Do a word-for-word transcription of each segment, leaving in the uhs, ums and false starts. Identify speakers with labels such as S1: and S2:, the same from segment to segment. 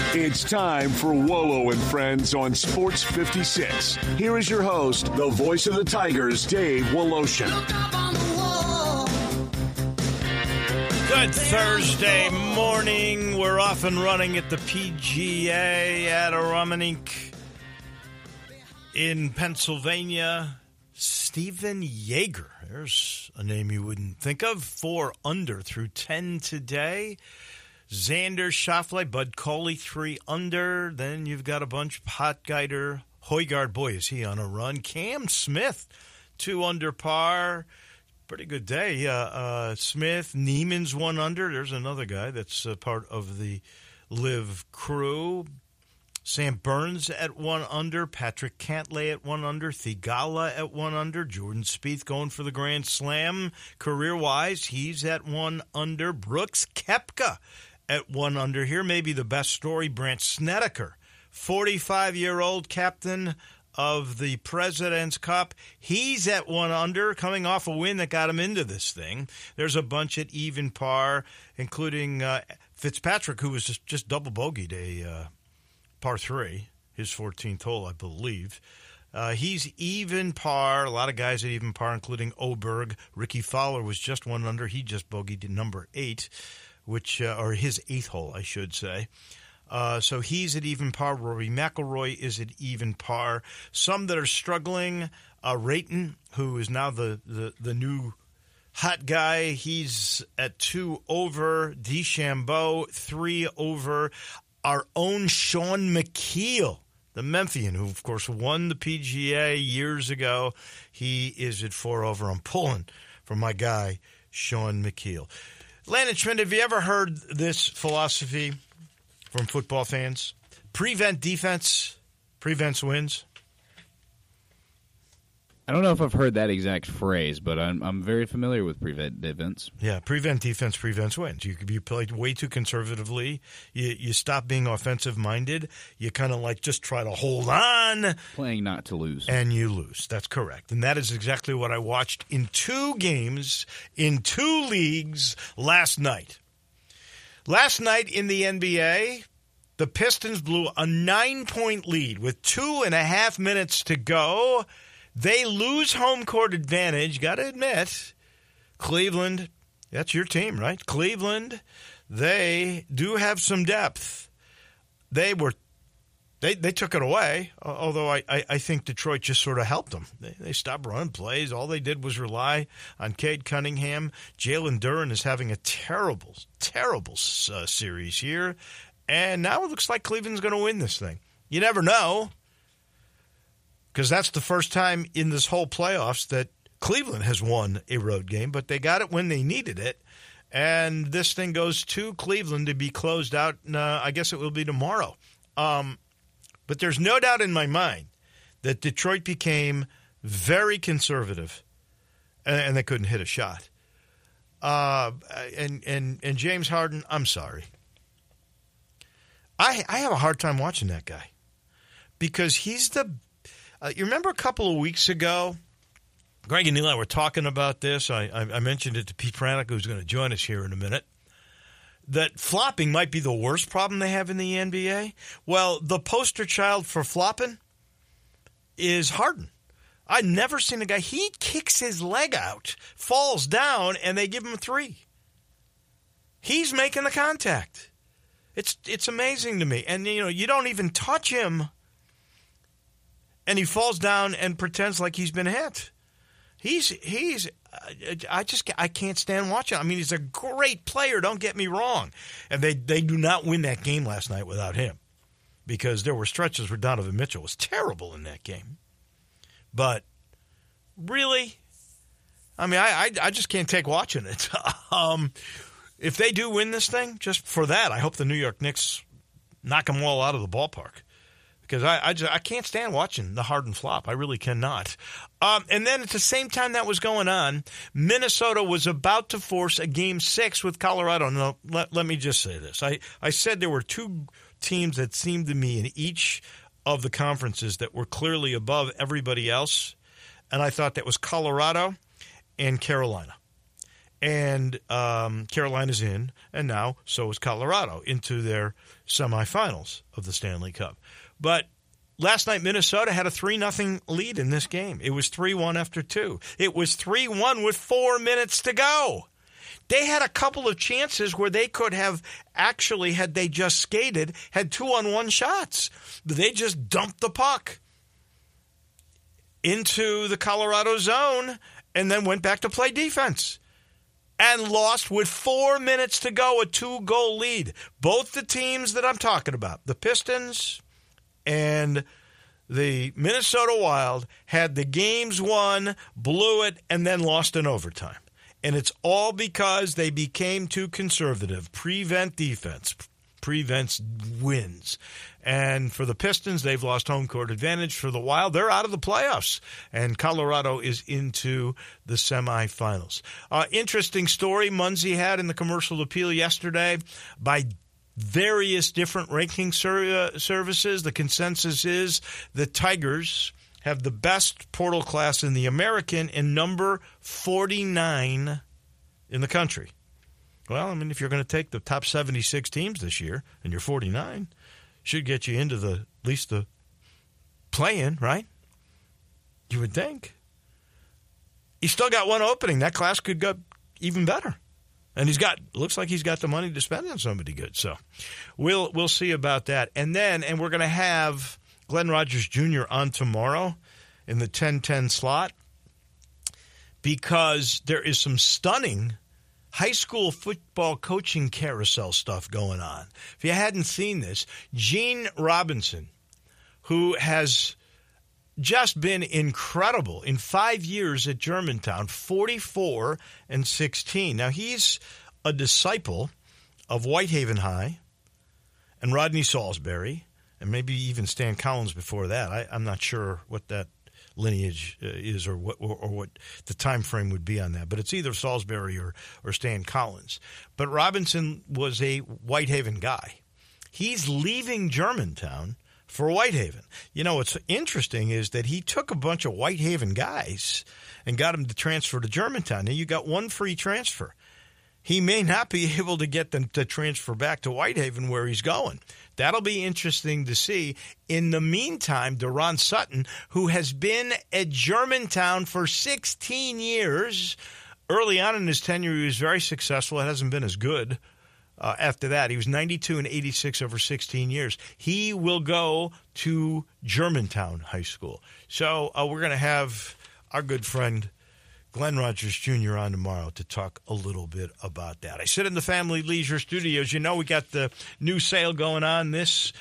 S1: It's time for Wolo and Friends on Sports fifty-six. Here is your host, the voice of the Tigers, Dave Woloshin.
S2: Good Thursday morning. We're off and running at the P G A at Aramanik in Pennsylvania. Stephan Jaeger. There's a name you wouldn't think of. Four under through ten today. Xander Schauffele, Bud Cauley, three under. Then you've got a bunch. Hotgeider, Højgaard, boy, is he on a run. Cam Smith, two under par. Pretty good day. Uh, uh, Smith, Neiman's one under. There's another guy that's uh, part of the Live crew. Sam Burns at one under. Patrick Cantlay at one under. Thigala at one under. Jordan Spieth going for the Grand Slam. Career-wise, he's at one under. Brooks Koepka at one under. Here may be the best story. Brandt Snedeker, forty-five-year-old captain of the President's Cup. He's at one under, coming off a win that got him into this thing. There's a bunch at even par, including uh, Fitzpatrick, who was just, just double bogeyed a uh, par three, his fourteenth hole, I believe. Uh, he's even par. A lot of guys at even par, including Oberg. Ricky Fowler was just one under. He just bogeyed number eight, which uh, or his eighth hole, I should say. Uh, so he's at even par. Rory McIlroy is at even par. Some that are struggling, uh, Rayton, who is now the, the, the new hot guy, he's at two over. DeChambeau, three over. Our own Sean McKeel, the Memphian, who, of course, won the P G A years ago, he is at four over. I'm pulling for my guy, Sean McKeel. Landon Schmidt, have you ever heard this philosophy from football fans? Prevent defense, prevents wins.
S3: I don't know if I've heard that exact phrase, but I'm I'm very familiar with prevent defense.
S2: Yeah, prevent defense prevents wins. You you play way too conservatively. You you stop being offensive minded. You kind of like just try to hold on,
S3: playing not to lose,
S2: and you lose. That's correct, and that is exactly what I watched in two games in two leagues last night. Last night in the N B A, the Pistons blew a nine-point lead with two and a half minutes to go. They lose home court advantage. Got to admit, Cleveland, that's your team, right? Cleveland, they do have some depth. They were, they they took it away, although I, I, I think Detroit just sort of helped them. They, they stopped running plays. All they did was rely on Cade Cunningham. Jalen Duren is having a terrible, terrible uh, series here. And now it looks like Cleveland's going to win this thing. You never know, because that's the first time in this whole playoffs that Cleveland has won a road game, but they got it when they needed it. And this thing goes to Cleveland to be closed out, uh, I guess it will be tomorrow. Um, but there's no doubt in my mind that Detroit became very conservative, and, and they couldn't hit a shot. Uh, and, and, and James Harden, I'm sorry. I I have a hard time watching that guy because he's the uh, – you remember a couple of weeks ago, Greg and Neil and I were talking about this. I, I, I mentioned it to Pete Pranik, who's going to join us here in a minute, that flopping might be the worst problem they have in the N B A. Well, the poster child for flopping is Harden. I've never seen a guy – he kicks his leg out, falls down, and they give him a three. He's making the contact. It's it's amazing to me. And, you know, you don't even touch him, and he falls down and pretends like he's been hit. He's, he's I just, I can't stand watching. I mean, he's a great player, don't get me wrong. And they, they do not win that game last night without him because there were stretches where Donovan Mitchell was terrible in that game. But really, I mean, I, I, I just can't take watching it. um If they do win this thing, just for that, I hope the New York Knicks knock them all out of the ballpark. Because I I, just, I can't stand watching the Harden flop. I really cannot. Um, and then at the same time that was going on, Minnesota was about to force a game six with Colorado. No, let, let me just say this. I, I said there were two teams that seemed to me in each of the conferences that were clearly above everybody else. And I thought that was Colorado and Carolina. and um, Carolina's in, and now so is Colorado into their semifinals of the Stanley Cup. But last night, Minnesota had a three nothing lead in this game. It was three one after two. It was three one with four minutes to go. They had a couple of chances where they could have actually, had they just skated, had two-on-one shots. But they just dumped the puck into the Colorado zone and then went back to play defense and lost with four minutes to go, a two-goal lead. Both the teams that I'm talking about, the Pistons and the Minnesota Wild, had the games won, blew it, and then lost in overtime. And it's all because they became too conservative. Prevent defense. Prevents wins. And for the Pistons, they've lost home court advantage. For the Wild, they're out of the playoffs. And Colorado is into the semifinals. Uh, interesting story Munzie had in the Commercial Appeal yesterday. By various different ranking ser- uh, services, the consensus is the Tigers have the best portal class in the American and number forty-nine in the country. Well, I mean, if you're going to take the top seventy-six teams this year and you're forty-nine, should get you into the at least the play-in, right? You would think. He's still got one opening. That class could go even better. And he's got, looks like he's got the money to spend on somebody good. So we'll we'll see about that. And then, and we're going to have Glenn Rogers Junior on tomorrow in the ten ten slot because there is some stunning high school football coaching carousel stuff going on. If you hadn't seen this, Gene Robinson, who has just been incredible in five years at Germantown, forty-four and sixteen. Now, he's a disciple of Whitehaven High and Rodney Salisbury, and maybe even Stan Collins before that. I, I'm not sure what that lineage uh, is or what or, or what the time frame would be on that. But it's either Salisbury or, or Stan Collins. But Robinson was a Whitehaven guy. He's leaving Germantown for Whitehaven. You know, what's interesting is that he took a bunch of Whitehaven guys and got them to transfer to Germantown. Now, you got one free transfer. He may not be able to get them to transfer back to Whitehaven where he's going. That'll be interesting to see. In the meantime, Deron Sutton, who has been at Germantown for sixteen years, early on in his tenure, he was very successful. It hasn't been as good uh, after that. He was ninety-two and eighty-six over sixteen years. He will go to Germantown High School. So uh, we're going to have our good friend Glenn Rogers Junior on tomorrow to talk a little bit about that. I sit in the Family Leisure Studios. You know, we got the new sale going on. This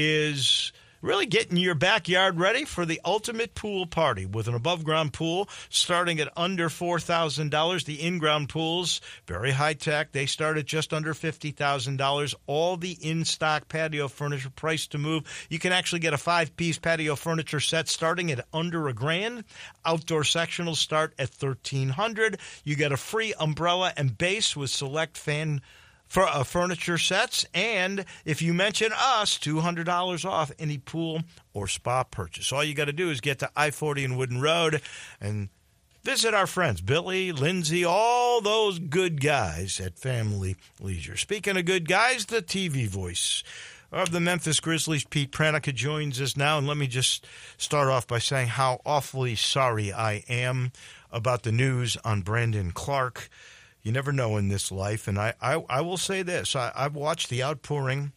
S2: is really getting your backyard ready for the ultimate pool party with an above-ground pool starting at under four thousand dollars. The in-ground pools, very high-tech. They start at just under fifty thousand dollars. All the in-stock patio furniture priced to move. You can actually get a five-piece patio furniture set starting at under a grand. Outdoor sectionals start at thirteen hundred dollars. You get a free umbrella and base with select fan for uh, furniture sets, and if you mention us, two hundred dollars off any pool or spa purchase. All you got to do is get to I forty and Wooden Road and visit our friends, Billy, Lindsay, all those good guys at Family Leisure. Speaking of good guys, the T V voice of the Memphis Grizzlies, Pete Pranica, joins us now, and let me just start off by saying how awfully sorry I am about the news on Brandon Clarke. You never know in this life, and I, I, I will say this. I, I've watched the outpouring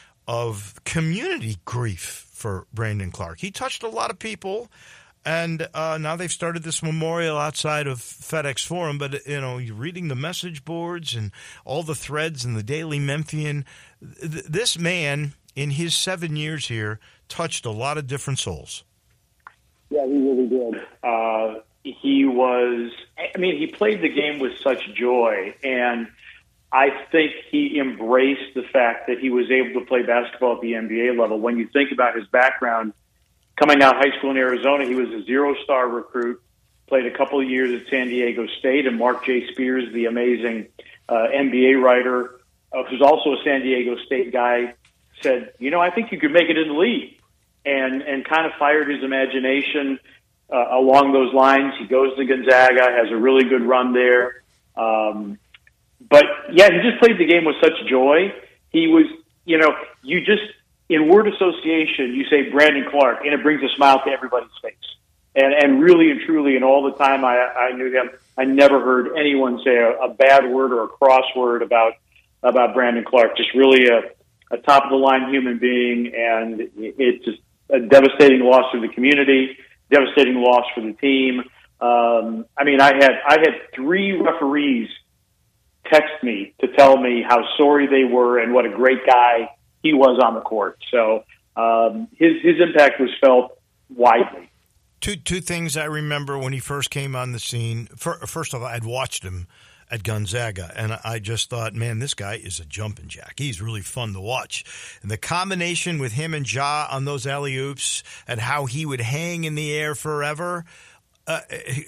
S2: of community grief for Brandon Clarke. He touched a lot of people, and uh, now they've started this memorial outside of FedEx Forum, but, you know, you're reading the message boards and all the threads in the Daily Memphian. Th- this man, in his seven years here, touched a lot of different souls.
S4: Yeah, he really did. Uh He was, I mean, he played the game with such joy, and I think he embraced the fact that he was able to play basketball at the N B A level. When you think about his background, coming out of high school in Arizona, he was a zero-star recruit, played a couple of years at San Diego State, and Mark J. Spears, the amazing uh, N B A writer, uh, who's also a San Diego State guy, said, you know, I think you could make it in the league, and, and kind of fired his imagination Uh, along those lines. He goes to Gonzaga, has a really good run there. Um, but yeah, he just played the game with such joy. He was, you know, you just, in word association, you say Brandon Clark, and it brings a smile to everybody's face. And, and really and truly, in all the time I, I knew him, I never heard anyone say a, a bad word or a cross word about, about Brandon Clark. Just really a, a top of the line human being. And it's just a devastating loss for the community, devastating loss for the team. Um, I mean, I had, I had three referees text me to tell me how sorry they were and what a great guy he was on the court. So um, his his impact was felt widely.
S2: Two two things I remember when he first came on the scene. First of all, I'd watched him at Gonzaga, and I just thought, man, this guy is a jumping jack. He's really fun to watch. And the combination with him and Ja on those alley-oops and how he would hang in the air forever – Uh,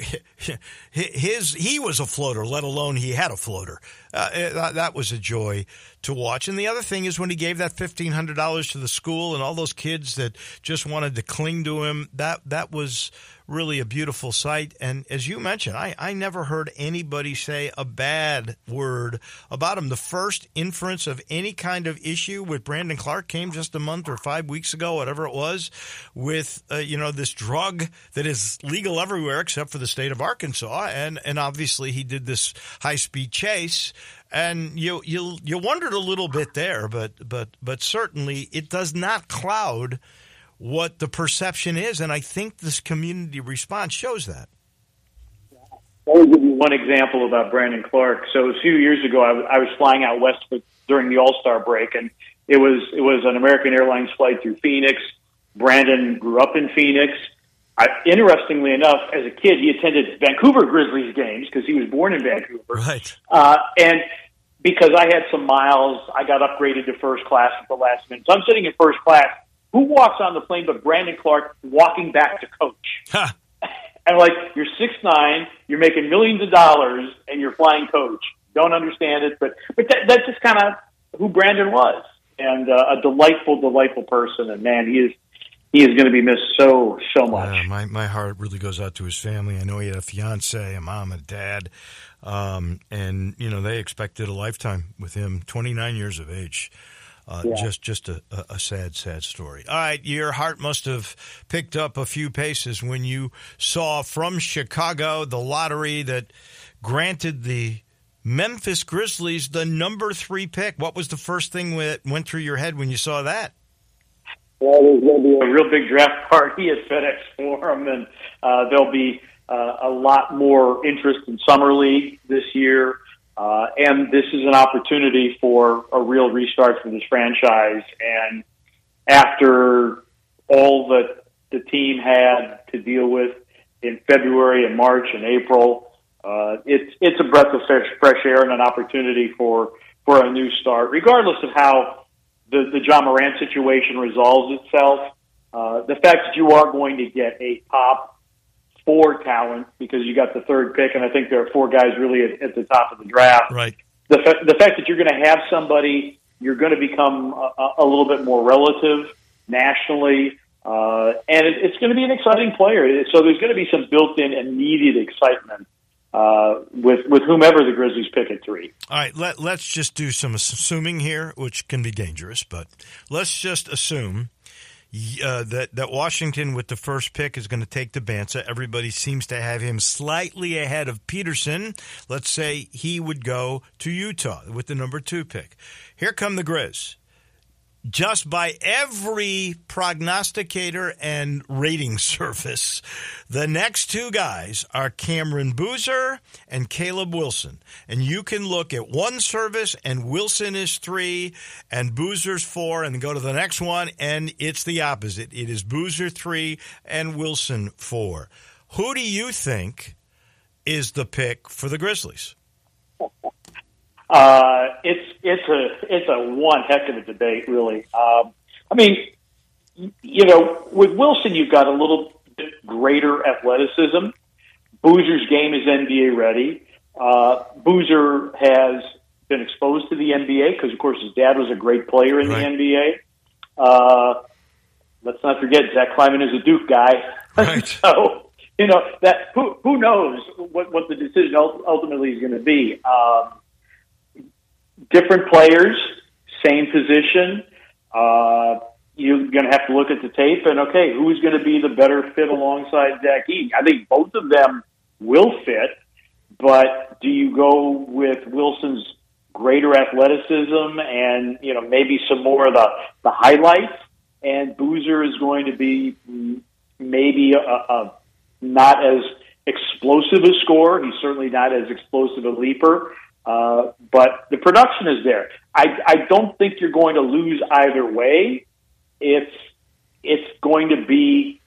S2: his he was a floater, let alone he had a floater. Uh, that, that was a joy to watch. And the other thing is when he gave that fifteen hundred dollars to the school and all those kids that just wanted to cling to him, that that was really a beautiful sight. And as you mentioned, I, I never heard anybody say a bad word about him. The first inference of any kind of issue with Brandon Clark came just a month or five weeks ago, whatever it was, with uh, you know this drug that is legal everywhere except for the state of Arkansas. And and obviously he did this high-speed chase. And you you you wondered a little bit there, but but but certainly it does not cloud what the perception is, and I think this community response shows that.
S4: Let me give you one example about Brandon Clark. So a few years ago, I, w- I was flying out west for, during the All-Star break, and it was it was an American Airlines flight through Phoenix. Brandon grew up in Phoenix. I, interestingly enough, as a kid, he attended Vancouver Grizzlies games because he was born in Vancouver.
S2: Right.
S4: Uh, and because I had some miles, I got upgraded to first class at the last minute. So I'm sitting in first class. Who walks on the plane but Brandon Clark walking back to coach?
S2: Huh.
S4: And like, you're six nine, you're making millions of dollars, and you're flying coach. Don't understand it, but but that, that's just kind of who Brandon was, and uh, a delightful, delightful person. And man, he is he is going to be missed so so much.
S2: Yeah, my my heart really goes out to his family. I know he had a fiance, a mom, a dad, um, and you know they expected a lifetime with him. twenty-nine years of age. Uh, yeah. Just just a, a sad, sad story. All right, your heart must have picked up a few paces when you saw from Chicago the lottery that granted the Memphis Grizzlies the number three pick. What was the first thing that went through your head when you saw that?
S4: Well, there's going to be a real big draft party at FedEx Forum, and uh, there'll be uh, a lot more interest in Summer League this year. Uh, and this is an opportunity for a real restart for this franchise. And after all that the team had to deal with in February and March and April, uh, it's it's a breath of fresh, fresh air and an opportunity for, for a new start, regardless of how the, the Ja Morant situation resolves itself. Uh, the fact that you are going to get a top four talent because you got the third pick, and I think there are four guys really at, at the top of the draft.
S2: Right.
S4: The, fa- the fact that you're going to have somebody, you're going to become a, a little bit more relative nationally, uh, and it, it's going to be an exciting player. So there's going to be some built-in immediate excitement uh, with with whomever the Grizzlies pick at three.
S2: All right, let, let's just do some assuming here, which can be dangerous, but let's just assume Uh, that, that Washington with the first pick is going to take the Bansa. Everybody seems to have him slightly ahead of Peterson. Let's say he would go to Utah with the number two pick. Here come the Grizz. Just by every prognosticator and rating service, the next two guys are Cameron Boozer and Caleb Wilson. And you can look at one service and Wilson is three and Boozer's four and go to the next one and it's the opposite. It is Boozer three and Wilson four. Who do you think is the pick for the Grizzlies?
S4: Uh, it's it's a it's a one heck of a debate, really. Um, I mean, you know, with Wilson, you've got a little bit greater athleticism. Boozer's game is N B A ready. Uh, Boozer has been exposed to the N B A because, of course, his dad was a great player in right. the N B A. Uh, let's not forget Zach Kleiman is a Duke guy,
S2: right.
S4: so you know, that who who knows what, what the decision ultimately is going to be. Um, different players, same position. Uh, you're going to have to look at the tape and, okay, who's going to be the better fit alongside Zach Edey? I think both of them will fit, but do you go with Wilson's greater athleticism and, you know, maybe some more of the, the highlights, and Boozer is going to be maybe a, a not as explosive a scorer. He's certainly not as explosive a leaper, uh, but the production is there. I, I don't think you're going to lose either way. It's it's going to be,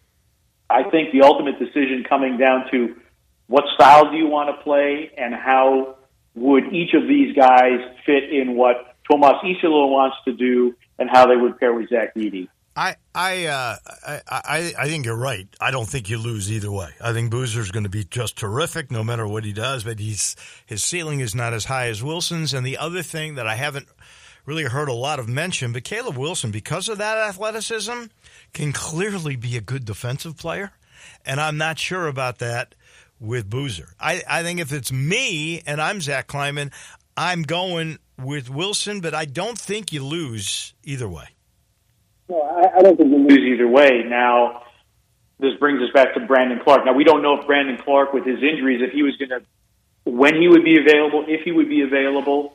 S4: I think, the ultimate decision coming down to what style do you want to play and how would each of these guys fit in what Tomas Iserlohn wants to do and how they would pair with Zach Edey.
S2: I I, uh, I I I think you're right. I don't think you lose either way. I think Boozer's going to be just terrific no matter what he does, but he's his ceiling is not as high as Wilson's. And the other thing that I haven't really heard a lot of mention, but Caleb Wilson, because of that athleticism, can clearly be a good defensive player, and I'm not sure about that with Boozer. I, I think if it's me and I'm Zach Kleiman, I'm going with Wilson, but I don't think you lose either way.
S4: No, I, I don't think you lose either way. Now, this brings us back to Brandon Clark. Now, we don't know if Brandon Clark, with his injuries, if he was going to, when he would be available, if he would be available.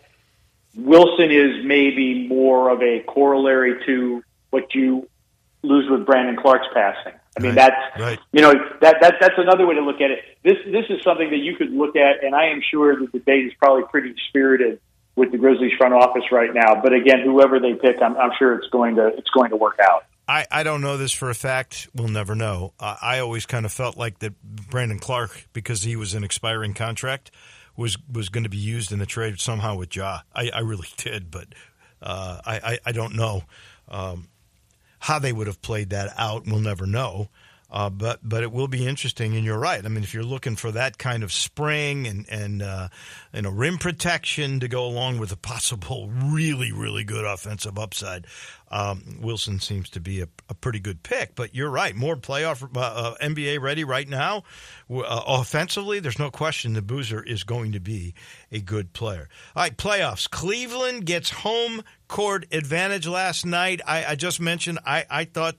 S4: Wilson is maybe more of a corollary to what you lose with Brandon Clark's passing. I mean,
S2: right,
S4: that's,
S2: right.
S4: you know, that, that that's another way to look at it. This this is something that you could look at, and I am sure the debate is probably pretty spirited with the Grizzlies front office right now. But again, whoever they pick, I'm, I'm sure it's going to it's going to work out.
S2: I, I don't know this for a fact. We'll never know. Uh, I always kind of felt like that Brandon Clark, because he was an expiring contract, was was going to be used in the trade somehow with Ja. I, I really did, but uh, I, I, I don't know um, how they would have played that out. We'll never know. Uh, but but it will be interesting, and you're right. I mean, if you're looking for that kind of spring and and uh, and a rim protection to go along with a possible really really good offensive upside, um, Wilson seems to be a, a pretty good pick. But you're right, more playoff uh, uh, N B A ready right now. Uh, offensively, there's no question that Boozer is going to be a good player. All right, playoffs. Cleveland gets home court advantage last night. I, I just mentioned I, I thought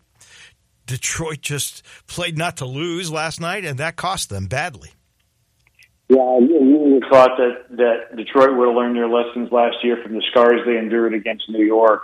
S2: Detroit just played not to lose last night, and that cost them badly.
S4: Yeah, I really thought that, that Detroit would have learned their lessons last year from the scars they endured against New York.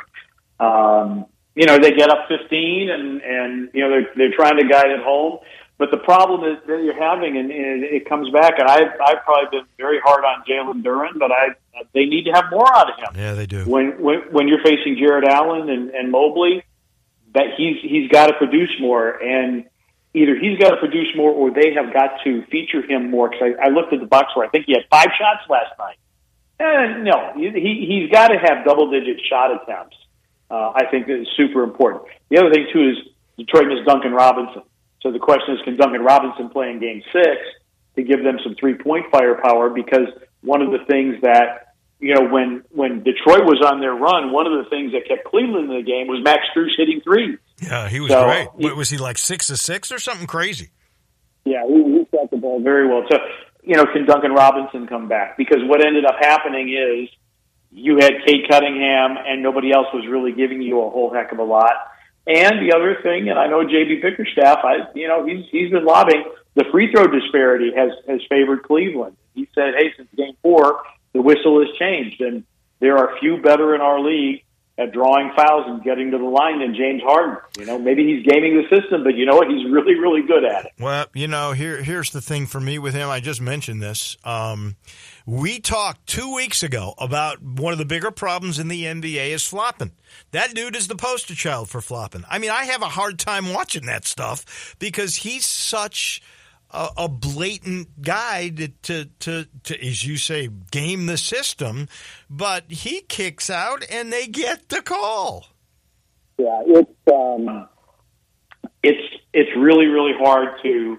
S4: Um, you know, they get up fifteen, and, and you know, they're, they're trying to guide it home. But the problem is that you're having, and, and it comes back, and I've, I've probably been very hard on Jalen Duren, but I they need to have more out of him.
S2: Yeah, they do.
S4: When when, when you're facing Jared Allen and, and Mobley, that he's he's got to produce more, and either he's got to produce more or they have got to feature him more. Because I, I looked at the box score, I think he had five shots last night. And no, he he's got to have double digit shot attempts. Uh, I think that is super important. The other thing too is Detroit missed Duncan Robinson, so the question is, can Duncan Robinson play in Game Six to give them some three point firepower? Because one of the things that You know, when, when Detroit was on their run, one of the things that kept Cleveland in the game was Max Strus hitting threes.
S2: Yeah, he was
S4: so,
S2: great.
S4: He,
S2: what, was he like six to six or something crazy?
S4: Yeah, he, he shot the ball very well. So, you know, can Duncan Robinson come back? Because what ended up happening is you had Cade Cunningham and nobody else was really giving you a whole heck of a lot. And the other thing, and I know J B Bickerstaff, I, you know, he's he's been lobbying, the free throw disparity has, has favored Cleveland. He said, hey, since game four, the whistle has changed, and there are few better in our league at drawing fouls and getting to the line than James Harden. You know, maybe he's gaming the system, but you know what? He's really, really good at it.
S2: Well, you know, here here's the thing for me with him. I just mentioned this. Um, we talked two weeks ago about one of the bigger problems in the N B A is flopping. That dude is the poster child for flopping. I mean, I have a hard time watching that stuff because he's such a, a blatant guy to, to, to, to, as you say, game the system, but he kicks out and they get the call.
S4: Yeah, it's um, it's it's really really hard to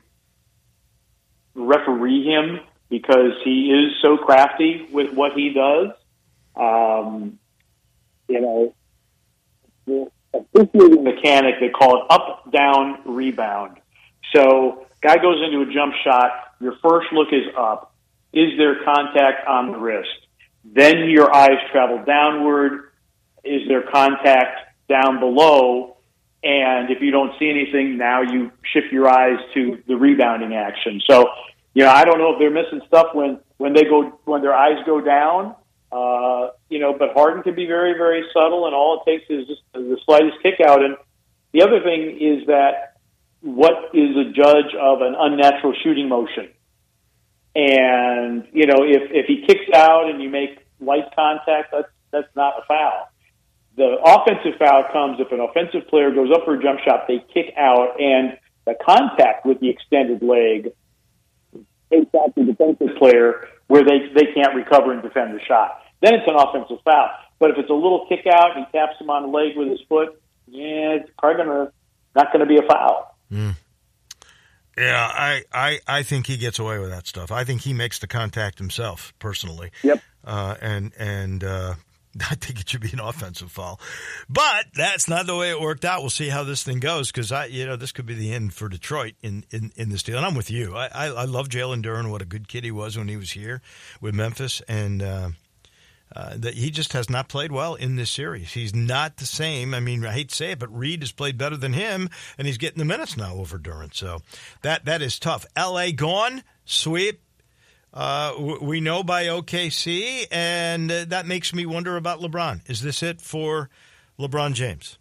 S4: referee him because he is so crafty with what he does. Um, you know, the officiating mechanic, they call it up down rebound. So guy goes into a jump shot. Your first look is up. Is there contact on the wrist? Then your eyes travel downward. Is there contact down below? And if you don't see anything, now you shift your eyes to the rebounding action. So, you know, I don't know if they're missing stuff when, when they go, when their eyes go down, uh, you know, but Harden can be very, very subtle, and all it takes is just the slightest kick out. And the other thing is that what is a judge of an unnatural shooting motion? And, you know, if, if he kicks out and you make light contact, that's, that's not a foul. The offensive foul comes if an offensive player goes up for a jump shot, they kick out, and the contact with the extended leg takes out the defensive player where they, they can't recover and defend the shot. Then it's an offensive foul. But if it's a little kick out and he taps him on the leg with his foot, yeah, it's probably gonna, not going to be a foul.
S2: Mm. Yeah, I, I, I think he gets away with that stuff. I think he makes the contact himself, personally.
S4: Yep.
S2: Uh, and and uh, I think it should be an offensive foul. But that's not the way it worked out. We'll see how this thing goes, because I, you know, this could be the end for Detroit in, in, in this deal. And I'm with you. I, I, I love Jalen Duren, what a good kid he was when he was here with Memphis. And uh, uh, that he just has not played well in this series. He's not the same. I mean, I hate to say it, but Reed has played better than him, and he's getting the minutes now over Duren. So that that is tough. L A gone, sweep. Uh, we know by O K C, and uh, that makes me wonder about LeBron. Is this it for LeBron James?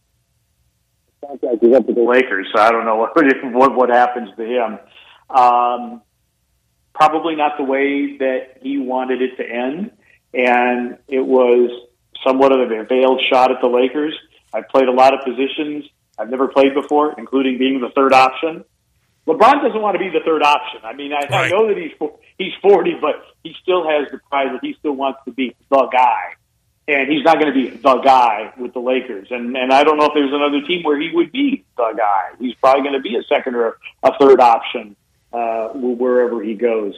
S4: He's up to the Lakers, so I don't know what what, what happens to him. Um, probably not the way that he wanted it to end, and it was somewhat of a veiled shot at the Lakers. I've played a lot of positions I've never played before, including being the third option. LeBron doesn't want to be the third option. I mean, I, right. I know that he's he's forty, but he still has the pride that he still wants to be the guy. And he's not going to be the guy with the Lakers. And and I don't know if there's another team where he would be the guy. He's probably going to be a second or a third option uh, wherever he goes.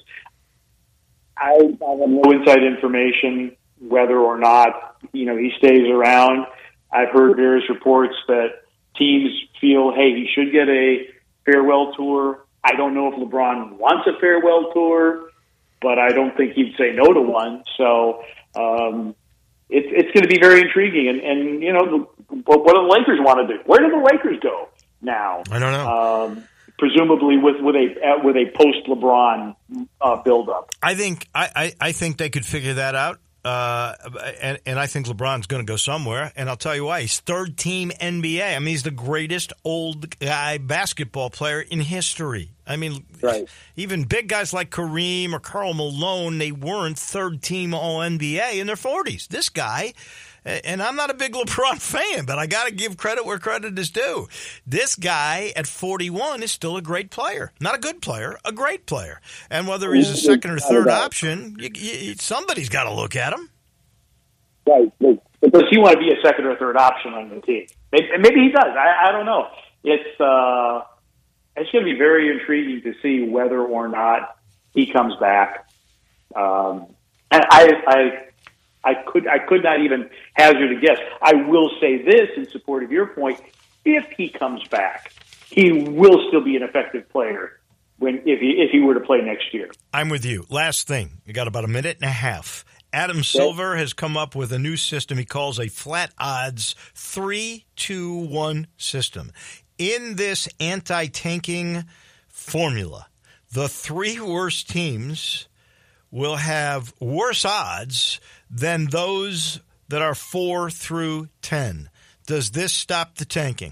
S4: I, I have no inside information whether or not, you know, he stays around. I've heard various reports that teams feel, hey, he should get a farewell tour. I don't know if LeBron wants a farewell tour, but I don't think he'd say no to one. So um, it's it's going to be very intriguing. And, and you know, the, what do the Lakers want to do? Where do the Lakers go now?
S2: I don't know.
S4: Um, presumably with with a with a post LeBron uh, buildup.
S2: I think I, I, I think they could figure that out. Uh, and, and I think LeBron's going to go somewhere. And I'll tell you why. He's third team N B A. I mean, he's the greatest old guy basketball player in history. I mean,
S4: right.
S2: Even big guys like Kareem or Karl Malone, they weren't third team All N B A in their forties. This guy, and I'm not a big LeBron fan, but I got to give credit where credit is due. This guy at forty-one is still a great player. Not a good player, a great player. And whether he's a second or third option, you, you, somebody's got to look at him.
S4: Right. But does he want to be a second or third option on the team? Maybe, maybe he does. I, I don't know. It's uh, it's going to be very intriguing to see whether or not he comes back. Um, and I, I, I could, I could not even hazard a guess. I will say this in support of your point: if he comes back, he will still be an effective player when if he if he were to play next year.
S2: I'm with you. Last thing, you got about a minute and a half. Adam Silver has come up with a new system he calls a flat odds three two one system. In this anti-tanking formula, the three worst teams will have worse odds than those that are four through ten. Does this stop the tanking?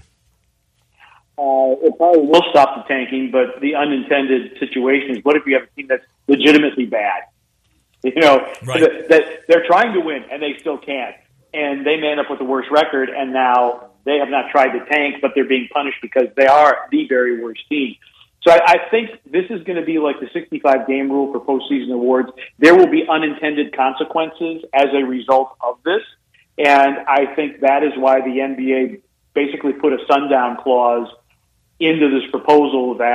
S4: Uh, it probably will stop the tanking, but the unintended situation is, what if you have a team that's legitimately bad? You know,
S2: right.
S4: that, that they're trying to win and they still can't, and they may end up with the worst record. And now they have not tried to tank, but they're being punished because they are the very worst team. So I, I think this is going to be like the sixty-five game rule for postseason awards. There will be unintended consequences as a result of this, and I think that is why the N B A basically put a sundown clause into this proposal that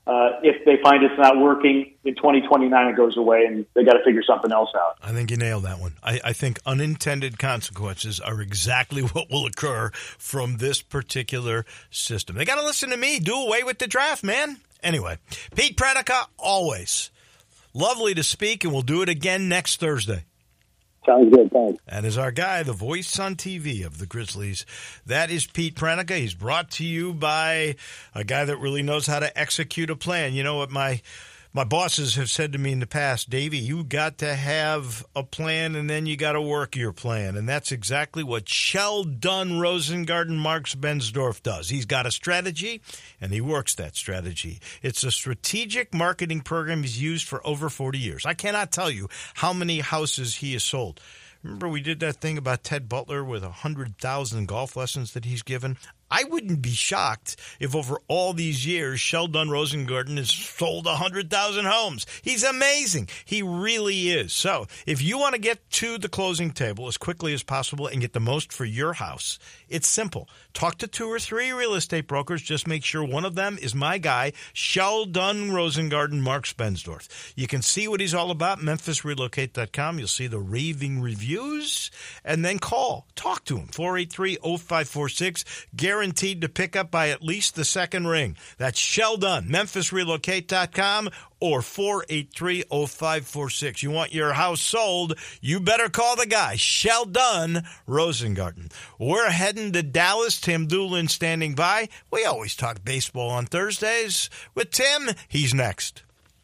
S4: Uh, if they find it's not working, in twenty twenty-nine it goes away, and they got to figure something else out.
S2: I think you nailed that one. I, I think unintended consequences are exactly what will occur from this particular system. They got to listen to me. Do away with the draft, man. Anyway, Pete Pranica, always lovely to speak, and we'll do it again next Thursday.
S4: Sounds good, thanks.
S2: That is our guy, the voice on T V of the Grizzlies. That is Pete Pranica. He's brought to you by a guy that really knows how to execute a plan. You know what my my bosses have said to me in the past, Davey, you got to have a plan and then you got to work your plan. And that's exactly what Sheldon Rosengarten Marks Bensdorf does. He's got a strategy and he works that strategy. It's a strategic marketing program he's used for over forty years. I cannot tell you how many houses he has sold. Remember we did that thing about Ted Butler with one hundred thousand golf lessons that he's given? I wouldn't be shocked if over all these years, Sheldon Rosengarten has sold one hundred thousand homes. He's amazing. He really is. So if you want to get to the closing table as quickly as possible and get the most for your house, it's simple. Talk to two or three real estate brokers. Just make sure one of them is my guy, Sheldon Rosengarten Marks Bensdorf. You can see what he's all about, Memphis Relocate dot com. You'll see the raving reviews. And then call. Talk to him, four eight three, oh five four six. Guaranteed to pick up by at least the second ring. That's Sheldon, Memphis Relocate dot com or four eight three, oh five four six. You want your house sold, you better call the guy, Sheldon Rosengarten. We're heading to Dallas. Tim Doolin standing by. We always talk baseball on Thursdays. With Tim, he's next.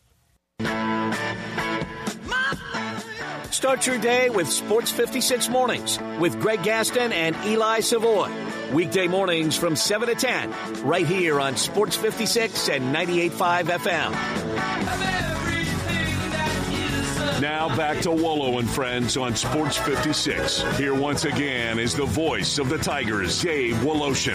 S5: Start your day with Sports fifty-six Mornings with Greg Gaston and Eli Savoy. Weekday mornings from seven to ten, right here on Sports fifty-six and ninety-eight point five F M.
S1: Now back to Wolo and Friends on Sports fifty-six. Here once again is the voice of the Tigers, Dave Woloshin.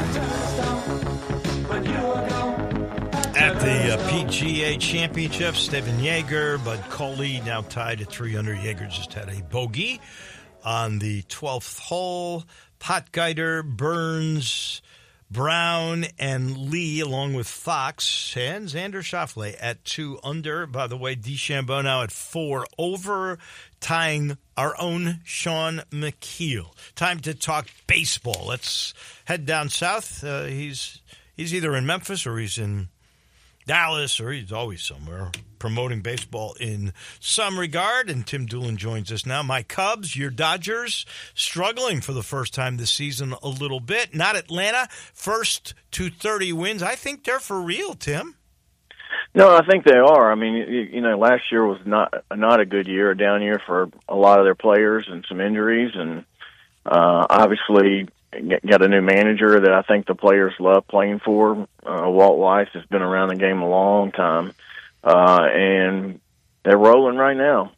S2: At the uh, P G A Championship, Stephen Jaeger, Bud Coley now tied at three under. Jaeger just had a bogey on the twelfth hole. Potgieter, Burns, Brown, and Lee, along with Fox, and Xander Schauffele at two under. By the way, DeChambeau now at four over, tying our own Sean McKeel. Time to talk baseball. Let's head down south. Uh, he's he's either in Memphis or he's in Dallas, or he's always somewhere promoting baseball in some regard. And Tim Doolin joins us now. My Cubs, your Dodgers, struggling for the first time this season a little bit. Not Atlanta, first to thirty wins. I think they're for real, Tim.
S6: No, I think they are. I mean, you, you know, last year was not not a good year, a down year for a lot of their players and some injuries. And uh, obviously got a new manager that I think the players love playing for. Uh, Walt Weiss has been around the game a long time, uh, and they're rolling right now.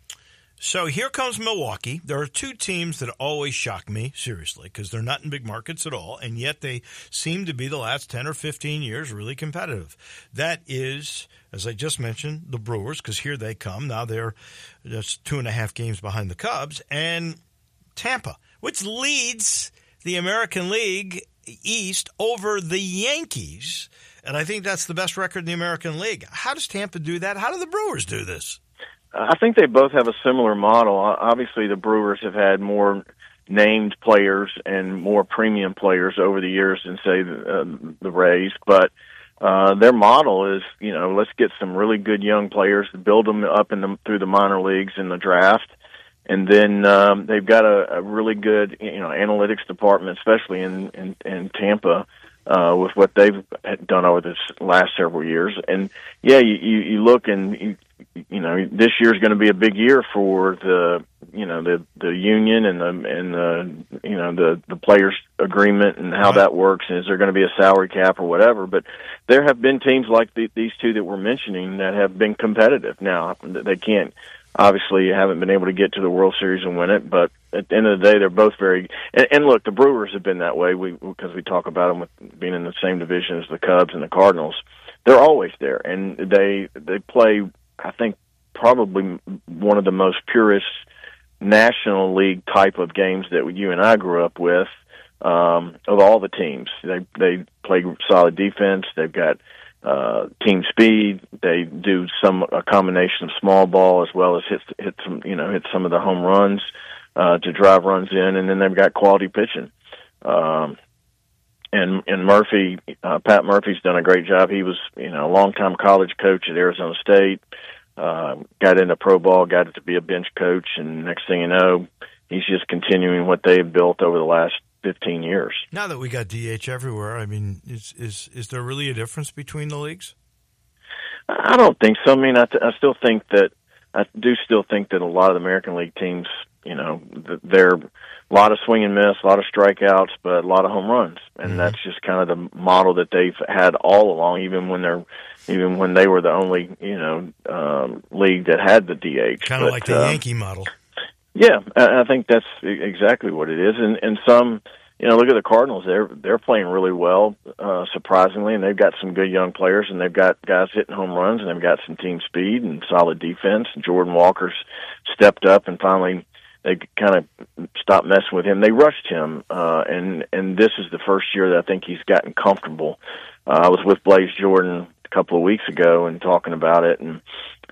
S2: So here comes Milwaukee. There are two teams that always shock me, seriously, because they're not in big markets at all, and yet they seem to be the last ten or fifteen years really competitive. That is, as I just mentioned, the Brewers, because here they come. Now they're just two and a half games behind the Cubs, and Tampa, which leads the American League East over the Yankees, and I think that's the best record in the American League. How does Tampa do that? How do the Brewers do this?
S6: I think they both have a similar model. Obviously, the Brewers have had more named players and more premium players over the years than, say, the, uh, the Rays, but uh, their model is, you know, let's get some really good young players, build them up in the, through the minor leagues in the draft. And then um, they've got a, a really good, you know, analytics department, especially in in, in Tampa, uh, with what they've done over this last several years. And yeah, you, you, you look and you, you know this year is going to be a big year for the you know the the union and the and the you know the the players agreement and how that works. And is there going to be a salary cap or whatever? But there have been teams like the, these two that we're mentioning that have been competitive. Now they can't. Obviously, you haven't been able to get to the World Series and win it, but at the end of the day, they're both very. And, and look, the Brewers have been that way. We because we talk about them with being in the same division as the Cubs and the Cardinals. They're always there, and they they play. I think probably one of the most purest National League type of games that you and I grew up with. Um, of all the teams, they they play solid defense. They've got uh, team speed. They do some a combination of small ball as well as hit hit some you know hit some of the home runs uh, to drive runs in, and then they've got quality pitching. Um, and and Murphy, uh, Pat Murphy's done a great job. He was you know a longtime college coach at Arizona State. Uh, got into pro ball, got it to be a bench coach, and next thing you know, he's just continuing what they've built over the last fifteen years.
S2: Now that we got D H everywhere, I mean, is is is there really a difference between the leagues?
S6: I don't think so. I mean, I, th- I still think that I do still think that a lot of the American League teams, you know, they're a lot of swing and miss, a lot of strikeouts, but a lot of home runs, and mm-hmm. that's just kind of the model that they've had all along, even when they're even when they were the only you know um, league that had the D H.
S2: Kind of
S6: but,
S2: like the
S6: uh,
S2: Yankee model.
S6: Yeah, I think that's exactly what it is. And, and some, you know, look at the Cardinals. They're they're playing really well, uh, surprisingly, and they've got some good young players, and they've got guys hitting home runs, and they've got some team speed and solid defense. And Jordan Walker's stepped up, and finally they kind of stopped messing with him. They rushed him, uh, and and this is the first year that I think he's gotten comfortable. Uh, I was with Blaze Jordan a couple of weeks ago and talking about it, and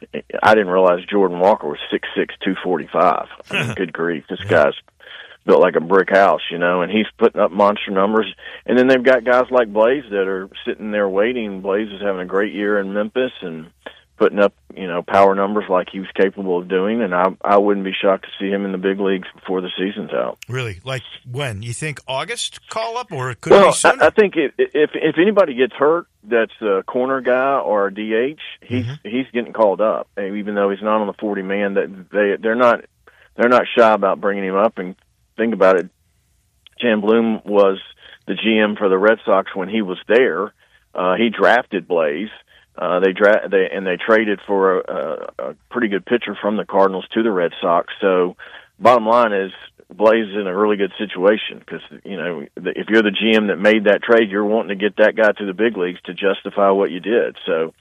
S6: I didn't realize Jordan Walker was six six, two forty-five. I mean, good grief. This guy's built like a brick house, you know, and he's putting up monster numbers. And then they've got guys like Blaze that are sitting there waiting. Blaze is having a great year in Memphis and putting up, you know, power numbers like he was capable of doing. And I I wouldn't be shocked to see him in the big leagues before the season's out.
S2: Really? Like when? You think August call up, or it could
S6: well,
S2: be sooner?
S6: I, I think if, if if anybody gets hurt, that's a corner guy or a D H, he's mm-hmm. he's getting called up, even though he's not on the forty man. That they they're not they're not shy about bringing him up. And think about it, Jan Bloom was the G M for the Red Sox when he was there. Uh, he drafted Blaze. Uh, they dra- they and they traded for a, a, a pretty good pitcher from the Cardinals to the Red Sox. So, bottom line is, Blaze is in a really good situation because, you know, if you're the G M that made that trade, you're wanting to get that guy to the big leagues to justify what you did. So,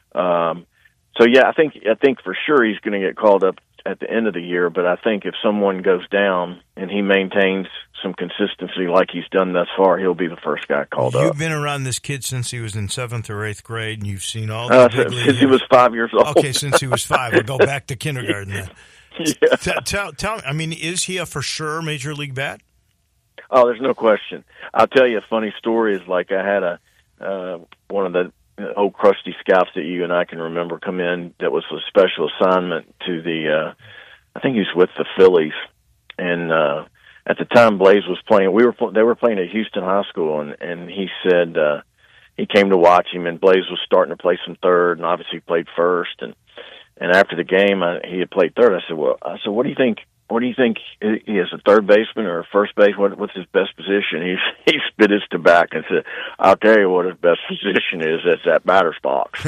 S6: um, so yeah, I think I think for sure he's going to get called up at the end of the year. But I think if someone goes down and he maintains some consistency like he's done thus far, he'll be the first guy called
S2: You've
S6: up.
S2: You've been around this kid since he was in seventh or eighth grade, and you've seen all the
S6: uh,
S2: big
S6: since
S2: league.
S6: he was five years old.
S2: Okay, since he was five. We'll go back to kindergarten then.
S6: Yeah.
S2: Tell, tell, tell me, I mean, is he a for sure major league bat?
S6: Oh, there's no question. I'll tell you a funny story. Is like I had a uh, one of the old crusty scouts that you and I can remember come in that was a special assignment to the. Uh, I think he was with the Phillies, and uh, at the time Blaze was playing. We were they were playing at Houston High School, and and he said uh, he came to watch him, and Blaze was starting to play some third, and obviously played first, and. And after the game, I, he had played third. I said, "Well, I said, what do you think? What do you think? He is a third baseman or a first base? What, what's his best position?" He he spit his tobacco and said, "I'll tell you what his best position is. That's that batter's box."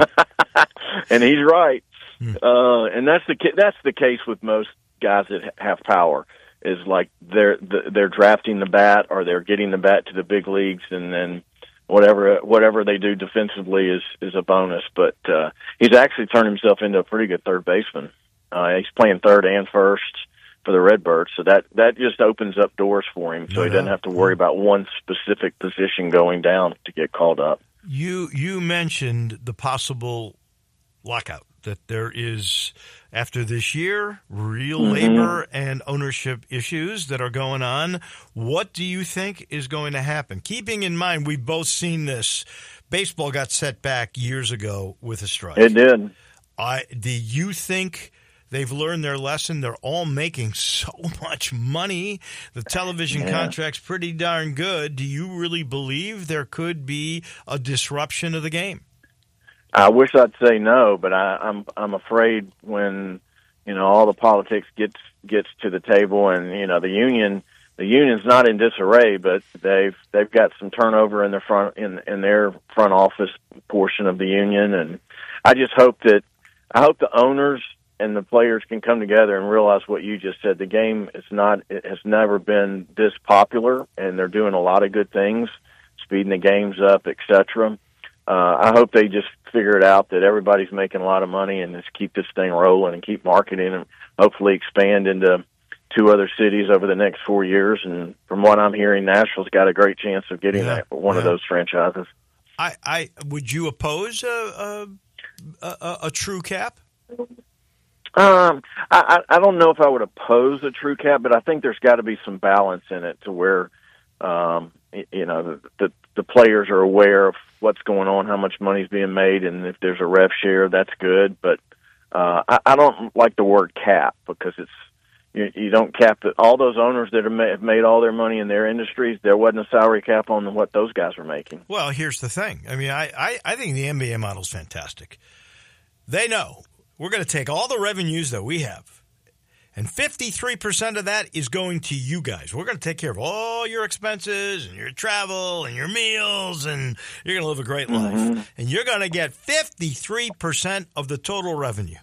S6: And he's right. Uh, and that's the that's the case with most guys that have power. Is like they're they're drafting the bat or they're getting the bat to the big leagues, and then. Whatever whatever they do defensively is, is a bonus, but uh, he's actually turned himself into a pretty good third baseman. Uh, he's playing third and first for the Redbirds, so that, that just opens up doors for him, so he doesn't have to worry about one specific position going down to get called up.
S2: You you mentioned the possible lockout, that there is, after this year, real mm-hmm. labor and ownership issues that are going on. What do you think is going to happen? Keeping in mind, we've both seen this. Baseball got set back years ago with a strike.
S6: It did.
S2: I, do you think they've learned their lesson? They're all making so much money. The television yeah. contract's pretty darn good. Do you really believe there could be a disruption of the game?
S6: I wish I'd say no, but I, I'm I'm afraid when you know all the politics gets gets to the table, and you know the union the union's not in disarray, but they've they've got some turnover in their front in in their front office portion of the union, and I just hope that I hope the owners and the players can come together and realize what you just said. The game is not it has never been this popular, and they're doing a lot of good things, speeding the games up, et cetera. Uh, I hope they just figure it out that everybody's making a lot of money and just keep this thing rolling and keep marketing and hopefully expand into two other cities over the next four years. And from what I'm hearing, Nashville's got a great chance of getting
S2: yeah,
S6: that one
S2: yeah.
S6: of those franchises.
S2: I, I would you oppose a a, a, a true cap?
S6: Um, I, I don't know if I would oppose a true cap, but I think there's got to be some balance in it to where, um, you know, the, the the players are aware of what's going on, how much money's being made, and if there's a rev share, that's good. But uh, I, I don't like the word cap because it's you, you don't cap it. All those owners that have made all their money in their industries, there wasn't a salary cap on what those guys were making.
S2: Well, here's the thing. I mean, I, I, I think the N B A model is fantastic. They know we're going to take all the revenues that we have, and fifty-three percent of that is going to you guys. We're going to take care of all your expenses and your travel and your meals, and you're going to live a great life. Mm-hmm. And you're going to get fifty-three percent of the total revenue.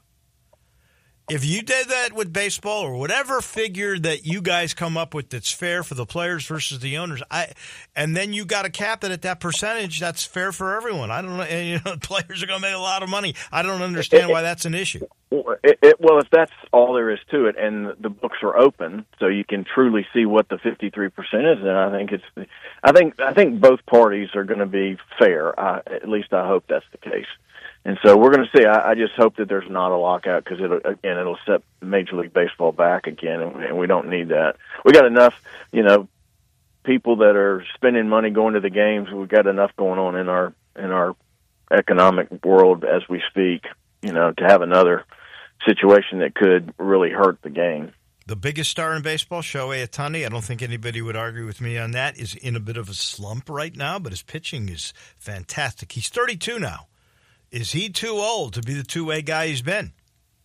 S2: If you did that with baseball or whatever figure that you guys come up with that's fair for the players versus the owners, I, and then you got to cap it at that percentage, that's fair for everyone. I don't know. And, you know, players are going to make a lot of money. I don't understand why that's an issue.
S6: It, it, well, if that's all there is to it, and the books are open, so you can truly see what the fifty-three percent is, then I think it's. I think I think both parties are going to be fair. I, at least I hope that's the case. And so we're going to see. I, I just hope that there's not a lockout because it'll again it'll set Major League Baseball back again, and, and we don't need that. We got enough, you know, people that are spending money going to the games. We've got enough going on in our in our economic world as we speak. You know, to have another situation that could really hurt the game.
S2: The biggest star in baseball, Shohei Ohtani, I don't think anybody would argue with me on that, is in a bit of a slump right now, but his pitching is fantastic. He's thirty-two now. Is he too old to be the two-way guy he's been?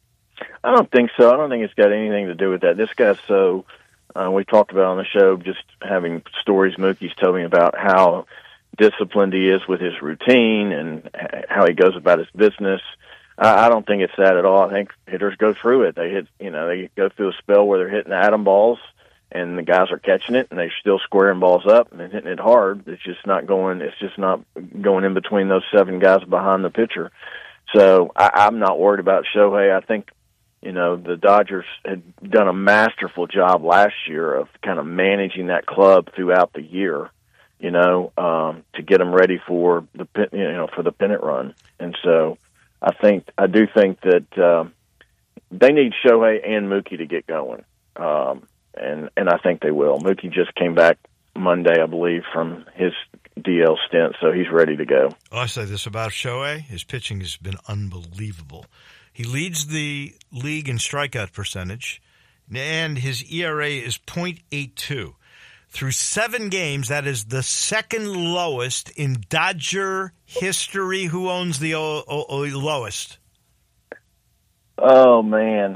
S6: I don't think so. I don't think it's got anything to do with that. This guy's so, uh, we talked about on the show, just having stories Mookie's told me about how disciplined he is with his routine and how he goes about his business. I don't think it's that at all. I think hitters go through it. They hit, you know, they go through a spell where they're hitting atom balls, and the guys are catching it, and they're still squaring balls up and hitting it hard. It's just not going. It's just not going in between those seven guys behind the pitcher. So I, I'm not worried about Shohei. I think, you know, the Dodgers had done a masterful job last year of kind of managing that club throughout the year, you know, um, to get them ready for the you know for the pennant run, and so. I think I do think that um, they need Shohei and Mookie to get going, um, and and I think they will. Mookie just came back Monday, I believe, from his D L stint, so he's ready to go.
S2: I'll say this about Shohei: his pitching has been unbelievable. He leads the league in strikeout percentage, and his E R A is point eight two. Through seven games, that is the second lowest in Dodger history. Who owns the o- o- o- lowest?
S6: Oh, man.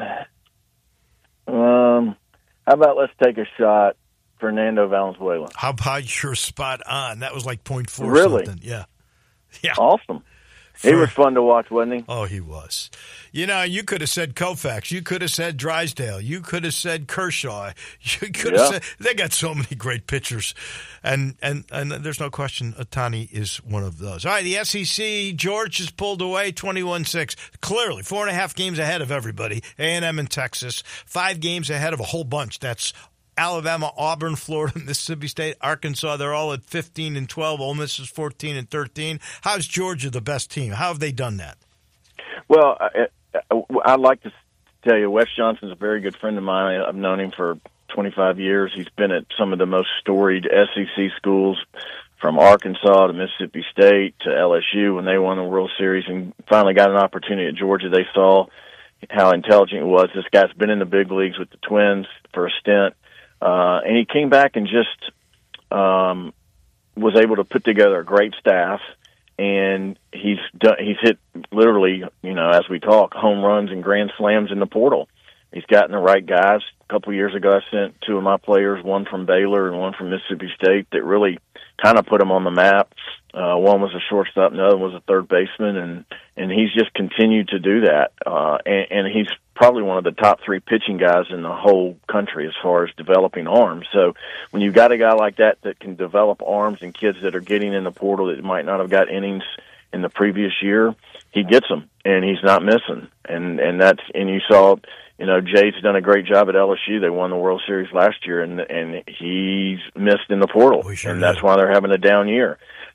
S6: Um, how about let's take a shot, Fernando Valenzuela.
S2: How about you're spot on? That was like point four
S6: really?
S2: something. Yeah. Yeah.
S6: Awesome.
S2: For,
S6: he was fun to watch, wasn't he?
S2: Oh, he was. You know, you could have said Koufax. You could have said Drysdale. You could have said Kershaw. You could
S6: yeah.
S2: have said they got so many great pitchers, and and and there's no question Ohtani is one of those. All right, the S E C, George has pulled away twenty-one six. Clearly, four and a half games ahead of everybody. A and M and Texas, five games ahead of a whole bunch. That's Alabama, Auburn, Florida, Mississippi State, Arkansas. They're all at fifteen and twelve. Ole Miss is fourteen and thirteen. How's Georgia the best team? How have they done that?
S6: Well, I, I'd like to tell you, Wes Johnson's a very good friend of mine. I've known him for twenty-five years. He's been at some of the most storied S E C schools, from Arkansas to Mississippi State to L S U when they won the World Series, and finally got an opportunity at Georgia. They saw how intelligent he was. This guy's been in the big leagues with the Twins for a stint. Uh, and he came back and just um, was able to put together a great staff, and he's done, he's hit literally, you know, as we talk, home runs and grand slams in the portal. He's gotten the right guys. A couple of years ago, I sent two of my players, one from Baylor and one from Mississippi State, that really kind of put him on the map. Uh, one was a shortstop, and the other was a third baseman, and, and he's just continued to do that. Uh, and, and he's probably one of the top three pitching guys in the whole country as far as developing arms. So when you've got a guy like that that can develop arms and kids that are getting in the portal that might not have got innings in the previous year, he gets them, and he's not missing. And, and that's, and you saw, you know, Jay's done a great job at L S U. They won the World Series last year, and and he's missed in the portal,
S2: oh, sure
S6: and
S2: did.
S6: that's why they're having a down year.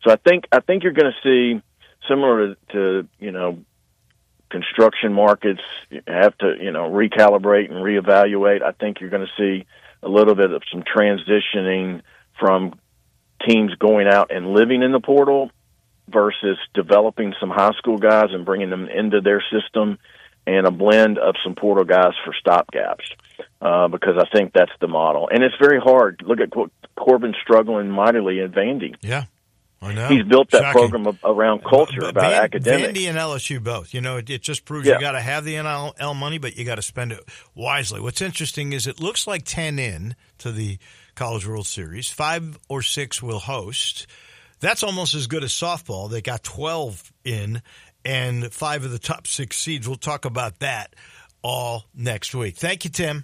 S6: So I think I think you're going to see, similar to, to you know, construction markets have to, you know, recalibrate and reevaluate. I think you're going to see a little bit of some transitioning from teams going out and living in the portal versus developing some high school guys and bringing them into their system, and a blend of some portal guys for stopgaps, uh, because I think that's the model. And it's very hard. Look at Corbin struggling mightily in Vandy.
S2: Yeah, I know.
S6: He's built that
S2: Shocking.
S6: program around culture,
S2: but
S6: about
S2: Van,
S6: academics.
S2: Vandy and L S U both. You know, it, it just proves
S6: Yeah.
S2: you got to have the N I L money, but you got to spend it wisely. What's interesting is it looks like ten in to the College World Series. Five or six will host. That's almost as good as softball. They got twelve in, and five of the top six seeds. We'll talk about that all next week. Thank you, Tim.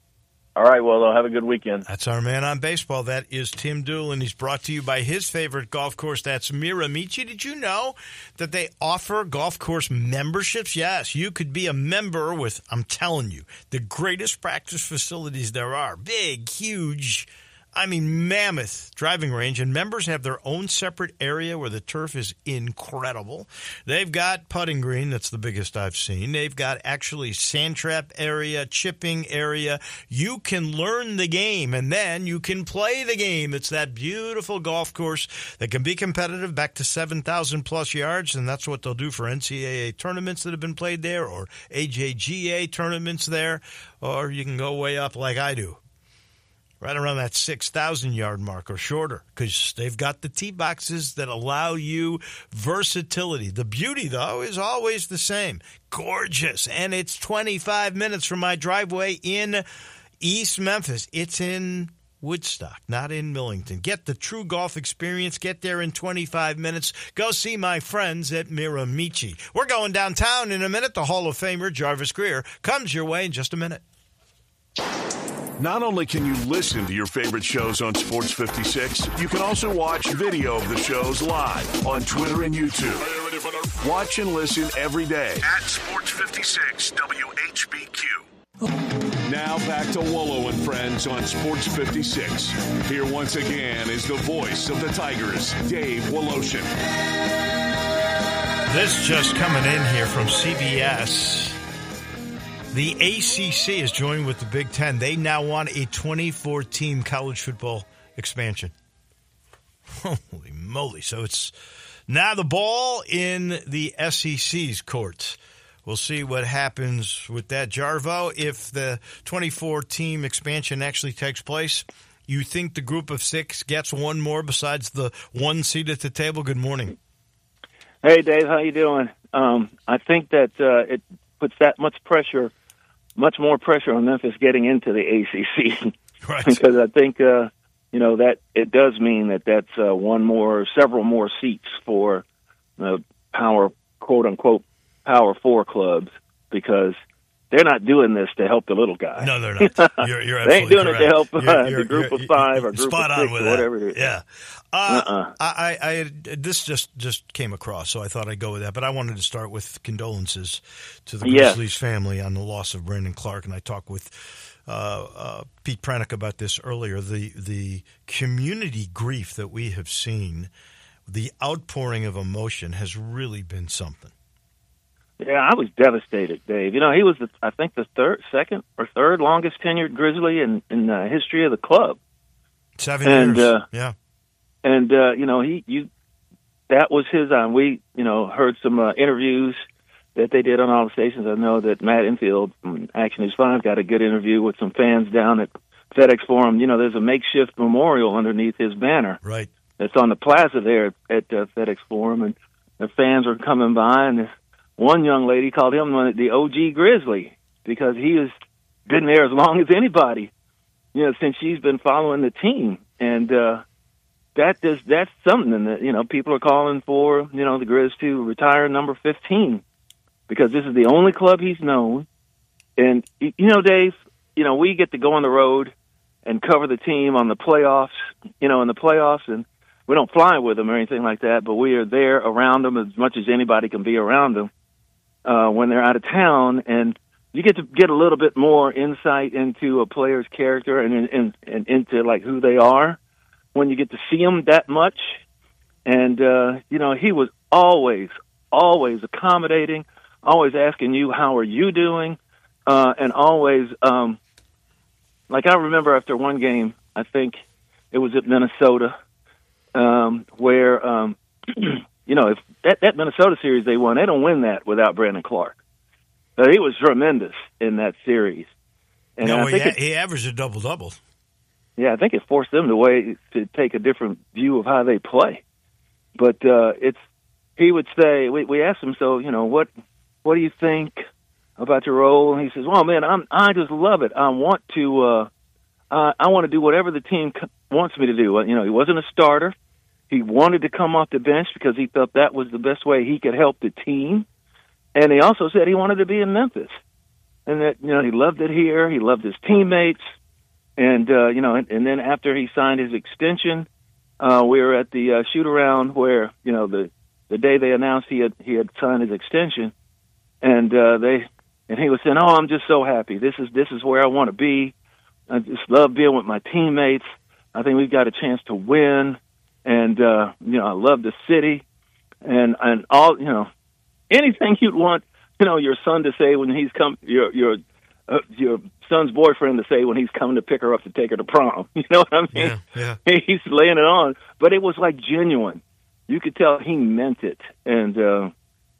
S6: All right, well, uh, have a good weekend.
S2: That's our man on baseball. That is Tim Doolin. He's brought to you by his favorite golf course. That's Miramichi. Did you know that they offer golf course memberships? Yes, you could be a member with, I'm telling you, the greatest practice facilities there are. Big, huge, I mean, mammoth driving range, and members have their own separate area where the turf is incredible. They've got putting green. That's the biggest I've seen. They've got actually sand trap area, chipping area. You can learn the game, and then you can play the game. It's that beautiful golf course that can be competitive, back to seven thousand plus yards, and that's what they'll do for N C double A tournaments that have been played there, or A J G A tournaments there, or you can go way up like I do, right around that six thousand yard mark or shorter, because they've got the tee boxes that allow you versatility. The beauty, though, is always the same. Gorgeous. And it's twenty-five minutes from my driveway in East Memphis. It's in Woodstock, not in Millington. Get the true golf experience. Get there in twenty-five minutes. Go see my friends at Miramichi. We're going downtown in a minute. The Hall of Famer, Jarvis Greer, comes your way in just a minute.
S1: Not only can you listen to your favorite shows on Sports fifty-six, you can also watch video of the shows live on Twitter and YouTube. Watch and listen every day at Sports fifty-six W H B Q. Now back to Wolo and Friends on Sports fifty-six. Here once again is the voice of the Tigers, Dave Woloshin.
S2: This just coming in here from C B S. The A C C is joined with the Big Ten. They now want a twenty-four team college football expansion. Holy moly. So it's now the ball in the S E C's courts. We'll see what happens with that. Jarvo, if the twenty-four team expansion actually takes place, you think the group of six gets one more besides the one seat at the table? Good morning.
S7: Hey, Dave, how you doing? Um, I think that uh, it puts that much pressure, much more pressure on Memphis getting into the A C C.
S2: Right.
S7: Because I think, uh, you know, that it does mean that that's uh, one more, several more seats for the power, quote unquote, power four clubs, because they're not doing this to help the little guy.
S2: No, they're not. You're, you're
S7: they ain't doing
S2: correct.
S7: it to help uh,
S2: you're, you're,
S7: the group
S2: you're,
S7: of five or group
S2: spot
S7: of
S2: on
S7: six
S2: with
S7: or
S2: that.
S7: whatever it is.
S2: Yeah. Uh,
S7: uh-uh.
S2: I, I, I, this just, just came across, so I thought I'd go with that. But I wanted to start with condolences to the
S7: Yeah.
S2: Grizzlies family on the loss of Brandon Clark. And I talked with uh, uh, Pete Pranick about this earlier. The, the community grief that we have seen, the outpouring of emotion has really been something.
S7: Yeah, I was devastated, Dave. You know, he was, the, I think, the third, second or third longest tenured Grizzly in, in the history of the club.
S2: Seven
S7: and,
S2: years,
S7: uh,
S2: yeah.
S7: And, uh, you know, he, you, that was his, um, we, you know, heard some uh, interviews that they did on all the stations. I know that Matt Infield from Action News five got a good interview with some fans down at FedEx Forum. You know, there's a makeshift memorial underneath his banner.
S2: Right. It's
S7: on the plaza there at uh, FedEx Forum, and the fans were coming by, and this one young lady called him the O G Grizzly because he has been there as long as anybody, you know, since she's been following the team. And uh, that is, that's something that, you know, people are calling for, you know, the Grizz to retire number fifteen because this is the only club he's known. And, you know, Dave, you know, we get to go on the road and cover the team on the playoffs, you know, in the playoffs, and we don't fly with them or anything like that, but we are there around them as much as anybody can be around them. Uh, when they're out of town, and you get to get a little bit more insight into a player's character and, and, and into like who they are when you get to see them that much. And, uh, you know, he was always, always accommodating, always asking you, how are you doing? Uh, and always, um, like I remember after one game, I think it was at Minnesota, um, where, um, you know, if that, that Minnesota series they won, they don't win that without Brandon Clark. Uh, he was tremendous in that series. And
S2: no,
S7: I think
S2: he,
S7: it,
S2: he averaged a double-double.
S7: Yeah, I think it forced them to way to take a different view of how they play. But uh, it's he would say, we, we asked him, so, you know, what what do you think about your role? And he says, well, man, I'm, I just love it. I want to uh, uh, I want to do whatever the team wants me to do. You know, he wasn't a starter. He wanted to come off the bench because he thought that was the best way he could help the team. And he also said he wanted to be in Memphis. And that, you know, he loved it here. He loved his teammates. And, uh, you know, and, and then after he signed his extension, uh, we were at the uh, shoot-around where, you know, the, the day they announced he had he had signed his extension. And uh, they and he was saying, oh, I'm just so happy. This is this is where I want to be. I just love being with my teammates. I think we've got a chance to win. And, uh, you know, I love the city. And, and all, you know, anything you'd want, you know, your son to say when he's come, your your uh, your son's boyfriend to say when he's coming to pick her up to take her to prom. You know what I mean?
S2: Yeah, yeah.
S7: He's laying it on, but it was like genuine. You could tell he meant it, and uh,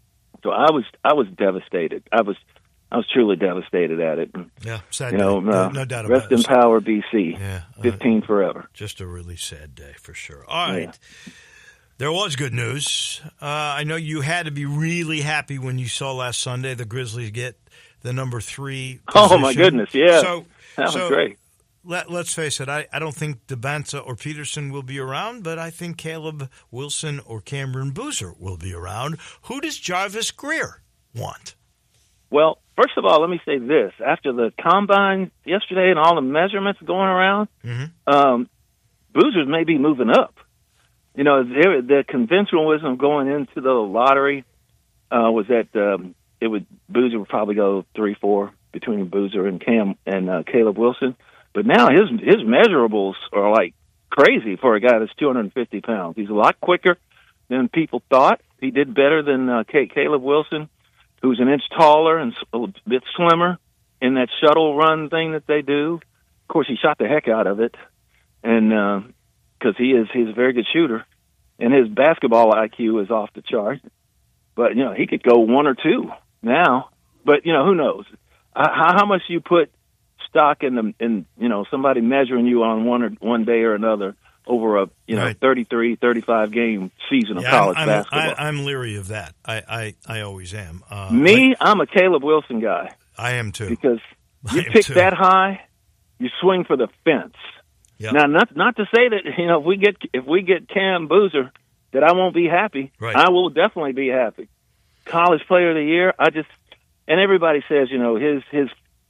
S7: so I was I was devastated. I was I was truly devastated at it.
S2: Yeah, sad
S7: you know,
S2: day. No,
S7: uh,
S2: no doubt about
S7: rest
S2: it.
S7: in power, B C.
S2: Yeah, uh,
S7: fifteen forever.
S2: Just a really sad day for sure. All right.
S7: Yeah.
S2: There was good news. Uh, I know you had to be really happy when you saw last Sunday the Grizzlies get the number three position.
S7: Oh, my goodness, yeah.
S2: So,
S7: that was
S2: so
S7: great.
S2: Let, let's face it, I, I don't think Debanza or Peterson will be around, but I think Caleb Wilson or Cameron Boozer will be around. Who does Jarvis Greer want?
S7: Well, first of all, let me say this. After the combine yesterday and all the measurements going around,
S2: Mm-hmm.
S7: um, Boozer's may be moving up. You know, there, the conventional wisdom going into the lottery uh, was that um, it would Boozer would probably go three, four between Boozer and Cam and uh, Caleb Wilson. But now his his measurables are like crazy for a guy that's two hundred fifty pounds. He's a lot quicker than people thought. He did better than uh, Caleb Wilson, who's an inch taller and a bit slimmer in that shuttle run thing that they do. Of course, he shot the heck out of it, and. Uh, Because he is he's a very good shooter, and his basketball I Q is off the chart. But you know he could go one or two now. But you know who knows how, how much you put stock in the in you know somebody measuring you on one or one day or another over a you know
S2: right.
S7: thirty-three, thirty-five game season of
S2: yeah,
S7: college
S2: I'm,
S7: basketball.
S2: I, I'm leery of that. I I, I always am. Uh,
S7: Me,
S2: like,
S7: I'm a Caleb Wilson guy.
S2: I am too.
S7: Because you
S2: I am
S7: pick
S2: too.
S7: that high, you swing for the fence.
S2: Yep.
S7: Now, not not to say that you know if we get if we get Cam Boozer, that I won't be happy.
S2: Right.
S7: I will definitely be happy. College Player of the Year, I just and everybody says you know his his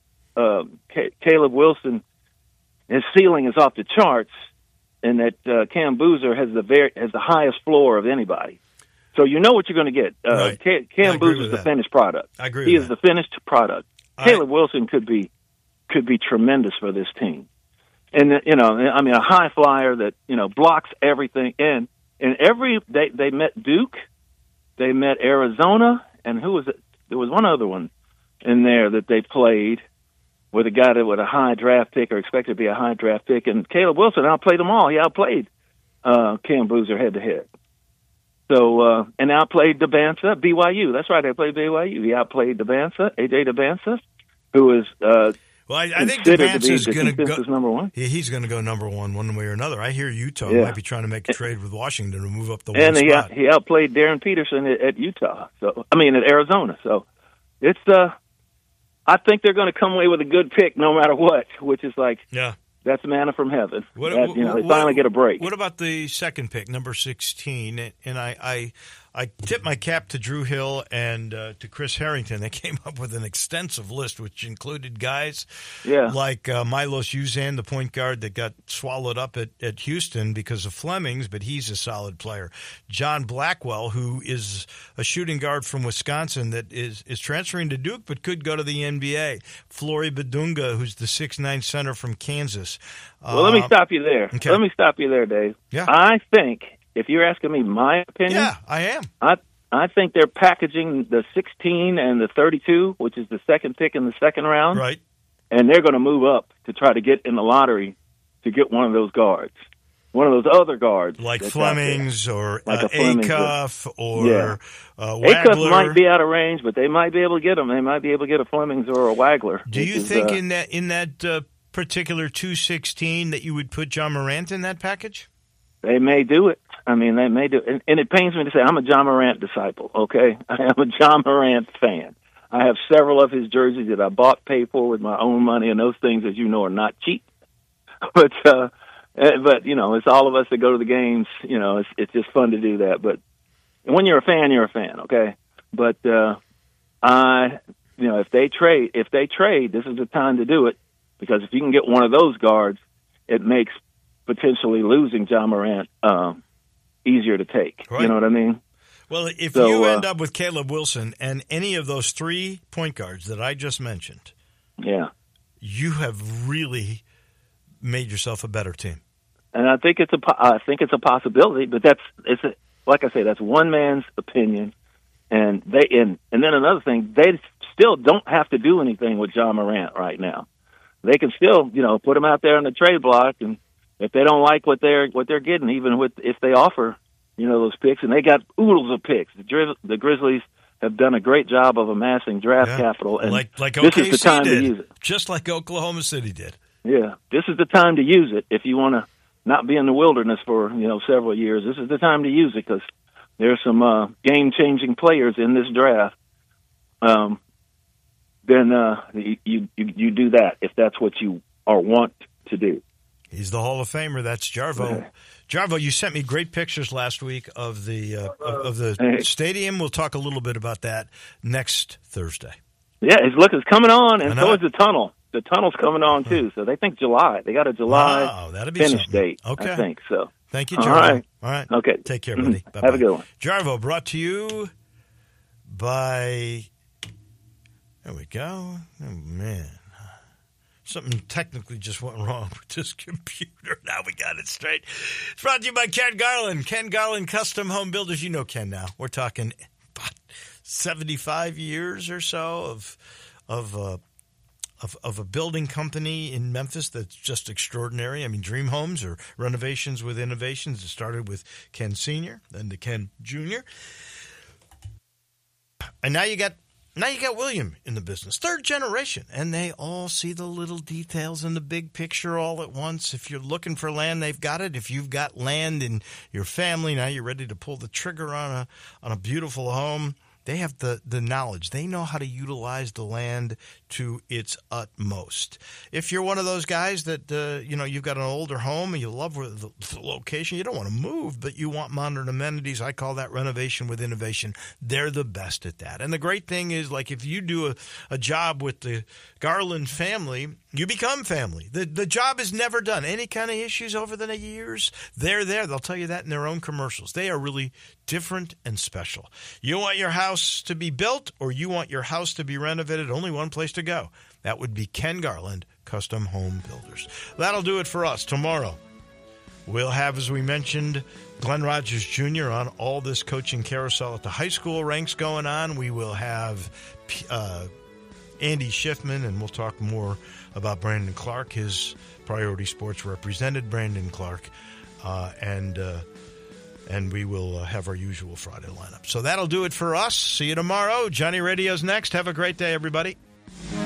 S7: uh, C- Caleb Wilson, his ceiling is off the charts, and that uh, Cam Boozer has the very has the highest floor of anybody. So you know what you're going to get. Uh,
S2: Right.
S7: Ca- Cam Boozer is the
S2: that.
S7: finished product.
S2: I agree
S7: He
S2: with
S7: is
S2: that.
S7: the finished product.
S2: I-
S7: Caleb Wilson could be could be tremendous for this team. And, you know, I mean, a high flyer that, you know, blocks everything in. And every, they, they met Duke, they met Arizona, and who was it? There was one other one in there that they played with a guy that with a high draft pick or expected to be a high draft pick. And Caleb Wilson outplayed them all. He outplayed uh, Cam Boozer head to head. So, uh, and outplayed Debanza, B Y U. That's right, they played B Y U. He outplayed Debanza, A J Debanza, who is, uh,
S2: Well, I, I think
S7: considered to be
S2: Debanza's
S7: the
S2: going to go
S7: consensus number one.
S2: Yeah, he's going to go number one, one way or another. I hear Utah
S7: Yeah.
S2: might be trying to make a trade with Washington to move up the
S7: And
S2: one
S7: he
S2: spot.
S7: he outplayed Darren Peterson at, at Utah. So I mean at Arizona. So it's uh, I think they're going to come away with a good pick no matter what. Which is like
S2: Yeah.
S7: that's manna from heaven.
S2: What,
S7: That, you know, they
S2: what-
S7: finally get a break.
S2: What about the second pick, number sixteen? And I, I, I tip my cap to Drew Hill and uh, to Chris Harrington. They came up with an extensive list, which included guys
S7: Yeah.
S2: like uh, Milos Uzan, the point guard that got swallowed up at, at Houston because of Flemings, but he's a solid player. John Blackwell, who is a shooting guard from Wisconsin that is, is transferring to Duke but could go to the N B A. Flory Badunga, who's the six nine center from Kansas.
S7: Well, let me
S2: Uh,
S7: stop you there.
S2: okay.
S7: Let me stop you there, Dave.
S2: Yeah.
S7: I think if you're asking me my opinion,
S2: Yeah, I am.
S7: I I think they're packaging the sixteen and the thirty-two, which is the second pick in the second round,
S2: Right.
S7: and they're going to move up to try to get in the lottery to get one of those guards, one of those other guards.
S2: Like
S7: that's out there.
S2: Flemings or
S7: Like
S2: uh,
S7: a Flemings or-
S2: Acuff or
S7: Yeah.
S2: uh,
S7: Acuff
S2: Wagler.
S7: might be out of range, but they might be able to get them. They might be able to get a Flemings or a Wagler.
S2: Do
S7: which
S2: you
S7: is,
S2: think
S7: uh,
S2: in that in that uh, particular two sixteen that you would put John Morant in that package?
S7: they may do it? I mean, they may do it. And, and it pains me to say I'm a John Morant disciple, okay? I am a John Morant fan. I have several of his jerseys that I bought, paid for with my own money, and those things, as you know, are not cheap. But, uh, eh, but you know, it's all of us that go to the games. You know, it's it's just fun to do that. But when you're a fan, you're a fan, okay? But uh, I, you know, if they trade, if they trade, this is the time to do it, because if you can get one of those guards, it makes potentially losing John Morant um, easier to take.
S2: Right.
S7: You know what I mean?
S2: Well, if
S7: So,
S2: you
S7: uh,
S2: end up with Caleb Wilson and any of those three point guards that I just mentioned,
S7: Yeah.
S2: you have really made yourself a better team.
S7: And I think it's a, po- I think it's a possibility, but that's, it's a, like I say, that's one man's opinion. And they, and, and then another thing, they still don't have to do anything with John Morant right now. They can still, you know, put him out there on the trade block, and if they don't like what they're what they're getting, even with if they offer, you know, those picks, and they got oodles of picks. The, Grizz- the Grizzlies have done a great job of amassing draft
S2: Yeah.
S7: capital, and
S2: like like
S7: this
S2: O K C
S7: is the time
S2: did,
S7: to use it.
S2: just like Oklahoma City did.
S7: Yeah, this is the time to use it if you want to not be in the wilderness for, you know, several years. This is the time to use it because there's some uh, game-changing players in this draft. Um, then uh, you, you you do that if that's what you are want to do.
S2: He's the Hall of Famer. That's Jarvo.
S7: Yeah.
S2: Jarvo, you sent me great pictures last week of the uh, of, of the
S7: Hey.
S2: stadium. We'll talk a little bit about that next Thursday.
S7: Yeah, it's look, it's coming on,
S2: I
S7: and
S2: know
S7: so
S2: it.
S7: is the tunnel. The tunnel's coming on too, so they think July. They got a July
S2: Wow, that'd be
S7: finish
S2: something.
S7: date.
S2: Okay.
S7: I think so.
S2: Thank you,
S7: All
S2: Jarvo.
S7: right.
S2: All right.
S7: Okay.
S2: Take care, buddy.
S7: Mhm.
S2: Bye-bye.
S7: Have a good one.
S2: Jarvo, brought to you by. There we go. Oh, man. Something technically just went wrong with this computer. Now we got it straight. It's brought to you by Ken Garland. Ken Garland Custom Home Builders. You know Ken now. We're talking about seventy-five years or so of of uh, of, of a building company in Memphis that's just extraordinary. I mean, Dream Homes or renovations with innovations. It started with Ken Senior, then to Ken Junior And now you got Now you got William in the business, third generation, and they all see the little details in the big picture all at once. If you're looking for land, they've got it. If you've got land in your family, now you're ready to pull the trigger on a on a beautiful home. They have the, the knowledge. They know how to utilize the land to its utmost. If you're one of those guys that, uh, you know, you've got an older home and you love the, the location, you don't want to move, but you want modern amenities, I call that renovation with innovation. They're the best at that. And the great thing is, like, if you do a, a job with the Garland family, you become family. The the job is never done. Any kind of issues over the years, they're there. They'll tell you that in their own commercials. They are really different and special. You want your house to be built or you want your house to be renovated, only one place to go. That would be Ken Garland, Custom Home Builders. That'll do it for us. Tomorrow, we'll have, as we mentioned, Glenn Rogers Junior on all this coaching carousel at the high school ranks going on. We will have uh, Andy Schiffman, and we'll talk more about Brandon Clark, his Priority Sports represented Brandon Clark, uh, and uh, and we will uh, have our usual Friday lineup. So that'll do it for us. See you tomorrow. Johnny Radio's next. Have a great day, everybody.